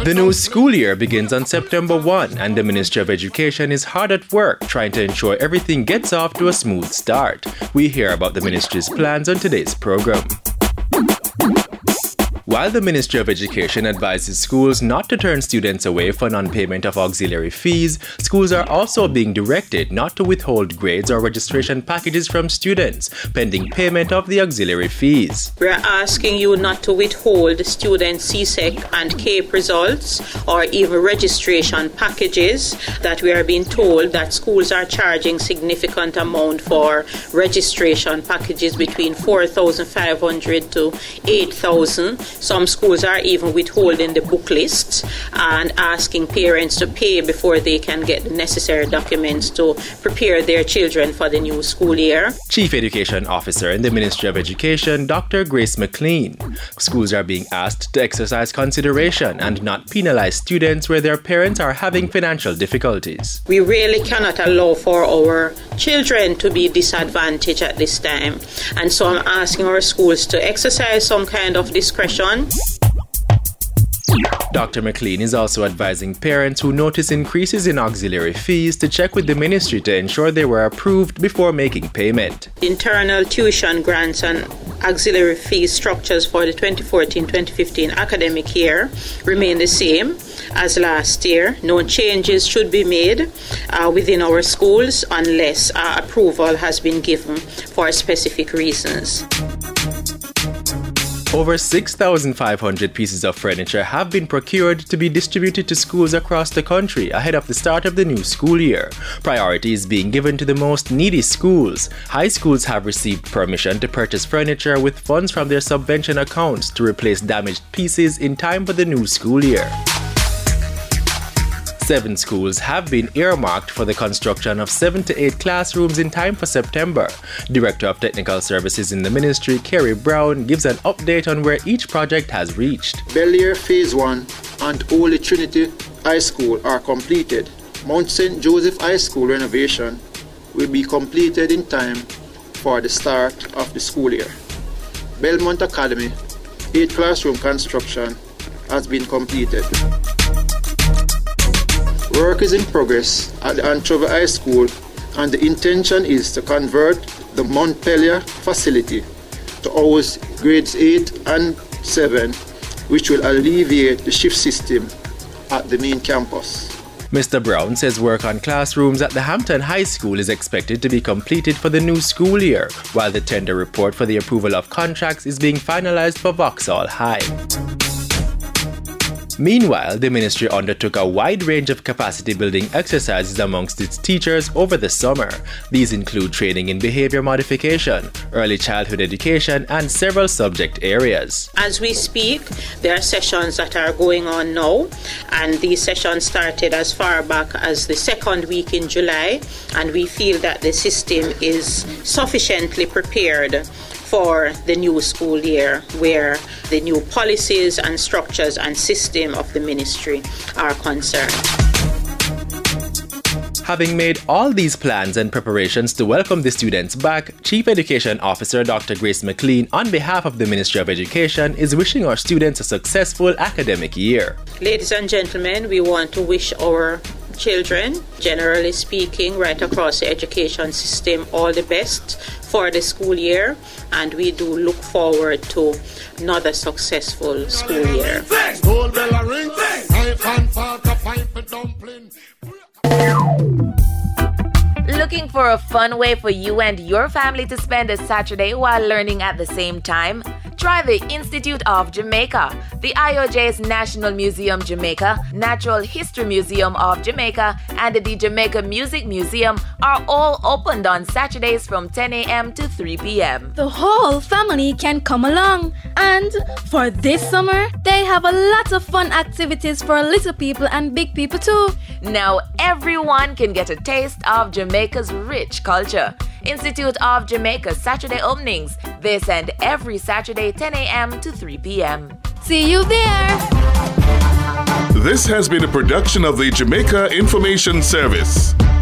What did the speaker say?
The new school year begins on September 1, and the Ministry of Education is hard at work trying to ensure everything gets off to a smooth start. We hear about the ministry's plans on today's program. While the Ministry of Education advises schools not to turn students away for non-payment of auxiliary fees, schools are also being directed not to withhold grades or registration packages from students pending payment of the auxiliary fees. We are asking you not to withhold student CSEC and CAPE results or even registration packages that we are being told that schools are charging significant amount for registration packages between $4,500 to $8,000. Some schools are even withholding the book lists and asking parents to pay before they can get the necessary documents to prepare their children for the new school year. Chief Education Officer in the Ministry of Education, Dr. Grace McLean. Schools are being asked to exercise consideration and not penalize students where their parents are having financial difficulties. We really cannot allow for our children to be disadvantaged at this time. And so I'm asking our schools to exercise some kind of discretion. Dr. McLean is also advising parents who notice increases in auxiliary fees to check with the ministry to ensure they were approved before making payment. Internal tuition grants and auxiliary fee structures for the 2014-2015 academic year remain the same as last year. No changes should be made within our schools unless approval has been given for specific reasons. Over 6,500 pieces of furniture have been procured to be distributed to schools across the country ahead of the start of the new school year. Priority is being given to the most needy schools. High schools have received permission to purchase furniture with funds from their subvention accounts to replace damaged pieces in time for the new school year. 7 schools have been earmarked for the construction of 7 to 8 classrooms in time for September. Director of Technical Services in the Ministry, Kerry Brown, gives an update on where each project has reached. Belleair Phase 1 and Holy Trinity High School are completed. Mount St. Joseph High School renovation will be completed in time for the start of the school year. Belmont Academy 8 classroom construction has been completed. Work is in progress at the Antrova High School, and the intention is to convert the Montpelier facility to house grades 8 and 7, which will alleviate the shift system at the main campus. Mr. Brown says work on classrooms at the Hampton High School is expected to be completed for the new school year, while the tender report for the approval of contracts is being finalized for Vauxhall High. Meanwhile, the ministry undertook a wide range of capacity-building exercises amongst its teachers over the summer. These include training in behavior modification, early childhood education, and several subject areas. As we speak, there are sessions that are going on now, and these sessions started as far back as the second week in July, and we feel that the system is sufficiently prepared for the new school year, where the new policies and structures and system of the ministry are concerned. Having made all these plans and preparations to welcome the students back, Chief Education Officer Dr. Grace McLean, on behalf of the Ministry of Education, is wishing our students a successful academic year. Ladies and gentlemen, we want to wish our children, generally speaking, right across the education system, all the best for the school year, and we do look forward to another successful school year. Looking for a fun way for you and your family to spend a Saturday while learning at the same time? Try the Institute of Jamaica. The IOJ's National Museum Jamaica, Natural History Museum of Jamaica, and the Jamaica Music Museum are all opened on Saturdays from 10 a.m. to 3 p.m. The whole family can come along. And for this summer, they have a lot of fun activities for little people and big people too. Now everyone can get a taste of Jamaica's rich culture. Institute of Jamaica Saturday openings, this and every Saturday 10 a.m. to 3 p.m. See you there! This has been a production of the Jamaica Information Service.